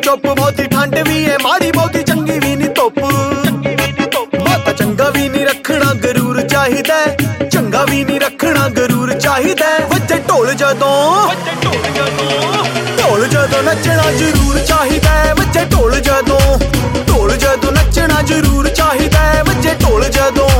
चुप बहुती ठंड भी है माड़ी बहुती चंगी भी नी धुप माता चंगा भी नी रखना गरूर चाहिदा चंगा भी नी रखना गरूर चाहिदा वज्जे ढोल जदों नचना जरूर चाहिदा वज्जे ढोल जदों नचना जरूर चाहिदा वज्जे ढोल जदों